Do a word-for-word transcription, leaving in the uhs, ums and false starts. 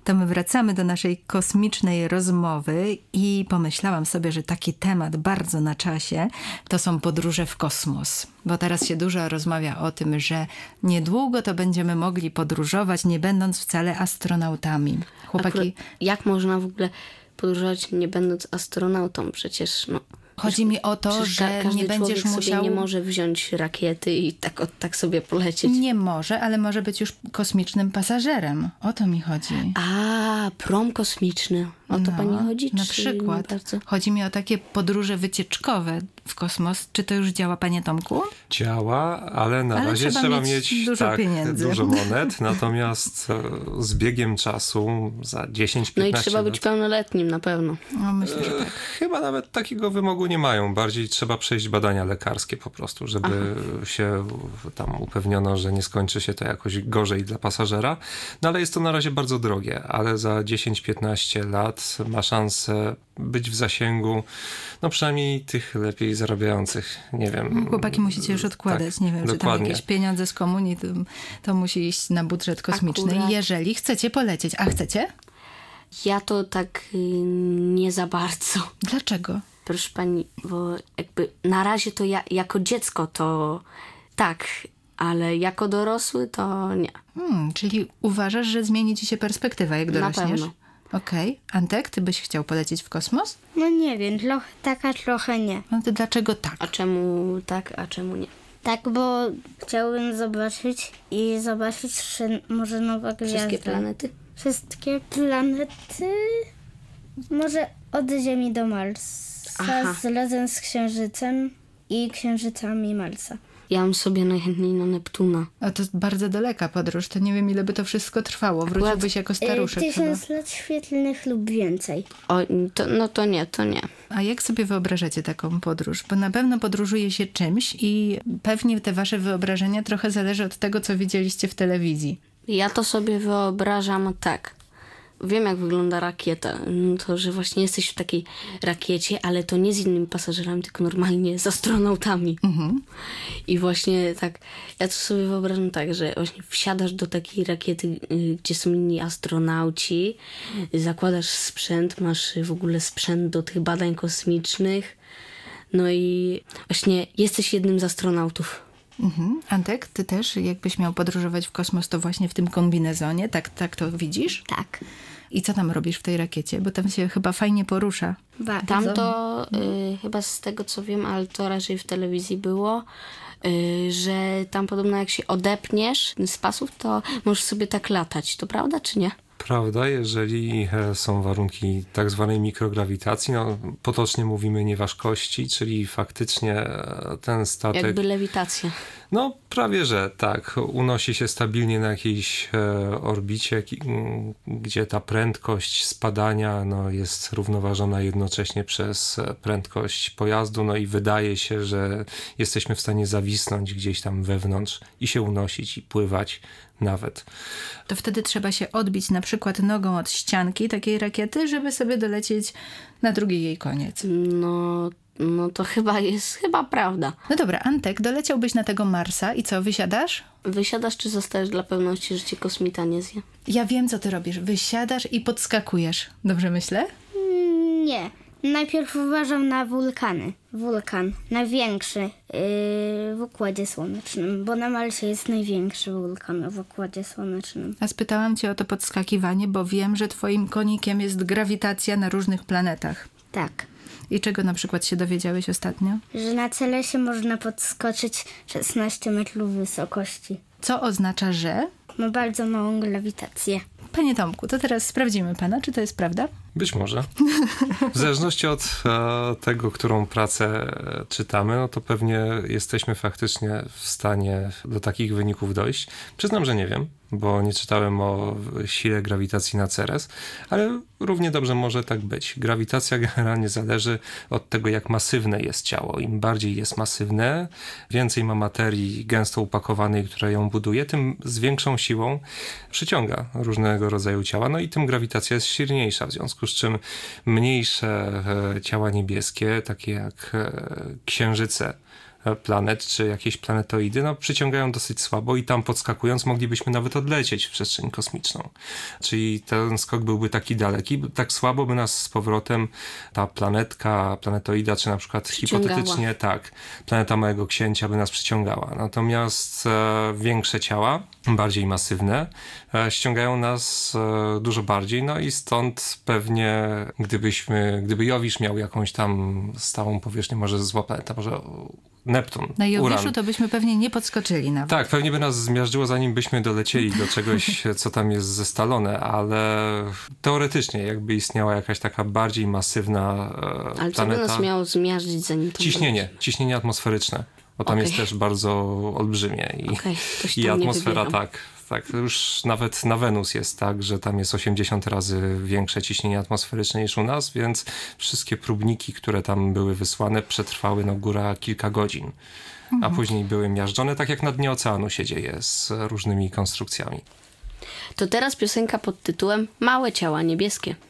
To my wracamy do naszej kosmicznej rozmowy i pomyślałam sobie, że taki temat bardzo na czasie to są podróże w kosmos. Bo teraz się dużo rozmawia o tym, że niedługo to będziemy mogli podróżować, nie będąc wcale astronautami. Chłopaki... Akurat jak można w ogóle podróżować nie będąc astronautą? Przecież no... Chodzi mi o to, że każdy nie będziesz człowiek musiał... sobie nie może wziąć rakiety i tak, o, tak sobie polecieć. Nie może, ale może być już kosmicznym pasażerem. O to mi chodzi. A, prom kosmiczny. O to No, pani chodzi? Na czy przykład. Bardzo? Chodzi mi o takie podróże wycieczkowe w kosmos. Czy to już działa, panie Tomku? Działa, ale na Ale razie trzeba trzeba, mieć mieć dużo tak, pieniędzy. dużo monet. Natomiast e, z biegiem czasu za dziesięć No piętnaście i trzeba lat, być pełnoletnim na pewno. No, myślę, że tak. chyba nawet takiego wymogu nie mają. Bardziej trzeba przejść badania lekarskie po prostu, żeby Aha. się tam upewniono, że nie skończy się to jakoś gorzej dla pasażera. No ale jest to na razie bardzo drogie, ale za dziesięć piętnaście lat ma szansę być w zasięgu, no przynajmniej tych lepiej zarabiających, nie wiem. Chłopaki musicie już odkładać, tak, nie wiem, dokładnie. czy tam jakieś pieniądze z komunii, to, to musi iść na budżet kosmiczny, Akurat. jeżeli chcecie polecieć. A chcecie? Ja to tak y, nie za bardzo. Dlaczego? Proszę pani, bo jakby na razie to ja jako dziecko to tak, ale jako dorosły to nie. Hmm, czyli uważasz, że zmieni ci się perspektywa, jak Na dorośniesz? pewno. Okej. Okay. Antek, ty byś chciał polecieć w kosmos? No nie wiem, trochę tak, a trochę nie. No to dlaczego tak? A czemu tak, a czemu nie? Tak, bo chciałbym zobaczyć i zobaczyć, czy może nowa gwiazda. Wszystkie planety? Wszystkie planety? Może od Ziemi do Marsa, Aha. z razem z Księżycem i księżycami Marsa. Ja bym sobie najchętniej na Neptuna. A to bardzo daleka podróż, to nie wiem, ile by to wszystko trwało. Wróciłbyś jako staruszek Y, chyba. Tysiąc lat świetlnych lub więcej. O, to, no to nie, to nie. A jak sobie wyobrażacie taką podróż? Bo na pewno podróżuje się czymś i pewnie te wasze wyobrażenia trochę zależy od tego, co widzieliście w telewizji. Ja to sobie wyobrażam tak. Wiem, jak wygląda rakieta. No to, że właśnie jesteś w takiej rakiecie, ale to nie z innymi pasażerami, tylko normalnie z astronautami. Mhm. I właśnie tak, ja to sobie wyobrażam tak, że właśnie wsiadasz do takiej rakiety, y, gdzie są inni astronauci, zakładasz sprzęt, masz w ogóle sprzęt do tych badań kosmicznych, no i właśnie jesteś jednym z astronautów. Mhm. Antek, ty też jakbyś miał podróżować w kosmos, to właśnie w tym kombinezonie, tak, tak to widzisz? Tak. I co tam robisz w tej rakiecie? Bo tam się chyba fajnie porusza. Bardzo. Tam to y, chyba z tego co wiem, ale to raczej w telewizji było, y, że tam podobno jak się odepniesz z pasów, to możesz sobie tak latać. To prawda czy nie? Prawda, jeżeli e, są warunki tak zwanej mikrograwitacji, no potocznie mówimy nieważkości, czyli faktycznie e, ten statek... Jakby lewitacja. No prawie, że tak. Unosi się stabilnie na jakiejś e, orbicie, ki, m, gdzie ta prędkość spadania no, jest równoważona jednocześnie przez prędkość pojazdu, no i wydaje się, że jesteśmy w stanie zawisnąć gdzieś tam wewnątrz i się unosić i pływać nawet. To wtedy trzeba się odbić na przykład nogą od ścianki takiej rakiety, żeby sobie dolecieć na drugi jej koniec. No, no to chyba jest, chyba prawda. No dobra, Antek, doleciałbyś na tego Marsa i co, wysiadasz? Wysiadasz czy zostajesz dla pewności, że cię kosmita nie zje? Ja wiem, co ty robisz. Wysiadasz i podskakujesz. Dobrze myślę? Mm, Nie. Najpierw uważam na wulkany. Wulkan. Największy yy, w Układzie Słonecznym, bo na Marsie jest największy wulkan w Układzie Słonecznym. A spytałam cię o to podskakiwanie, bo wiem, że twoim konikiem jest grawitacja na różnych planetach. Tak. I czego na przykład się dowiedziałeś ostatnio? Że na Celesie można podskoczyć szesnaście metrów wysokości. Co oznacza, że... Ma bardzo małą grawitację. Panie Tomku, to teraz sprawdzimy pana, czy to jest prawda? Być może. W zależności od e, tego, którą pracę e, czytamy, no to pewnie jesteśmy faktycznie w stanie do takich wyników dojść. Przyznam, że nie wiem, bo nie czytałem o sile grawitacji na Ceres, ale równie dobrze może tak być. Grawitacja generalnie zależy od tego, jak masywne jest ciało. Im bardziej jest masywne, więcej ma materii gęsto upakowanej, która ją buduje, tym z większą siłą przyciąga różnego rodzaju ciała, no i tym grawitacja jest silniejsza, w związku z czym mniejsze e, ciała niebieskie, takie jak e, księżyce, planet, czy jakieś planetoidy, no przyciągają dosyć słabo i tam podskakując moglibyśmy nawet odlecieć w przestrzeń kosmiczną. Czyli ten skok byłby taki daleki, tak słabo by nas z powrotem ta planetka, planetoida, czy na przykład hipotetycznie tak, planeta Małego Księcia by nas przyciągała. Natomiast e, większe ciała, bardziej masywne, e, ściągają nas e, dużo bardziej, no i stąd pewnie gdybyśmy, gdyby Jowisz miał jakąś tam stałą powierzchnię, może zła planeta, może Neptun, Na Jowiszu Uran. to byśmy pewnie nie podskoczyli nawet. Tak, pewnie by nas zmiażdżyło, zanim byśmy dolecieli do czegoś, co tam jest zestalone, ale teoretycznie jakby istniała jakaś taka bardziej masywna e, Ale co planeta. by nas miało zmiażdżyć, zanim to Ciśnienie, wróci? ciśnienie atmosferyczne, bo tam Okej. jest też bardzo olbrzymie i, Okej, to się i tam nie atmosfera wybieram. tak, tak, już nawet na Wenus jest tak, że tam jest osiemdziesiąt razy większe ciśnienie atmosferyczne niż u nas, więc wszystkie próbniki, które tam były wysłane, przetrwały no góra kilka godzin, a później były miażdżone, tak jak na dnie oceanu się dzieje z różnymi konstrukcjami. To teraz piosenka pod tytułem Małe ciała niebieskie.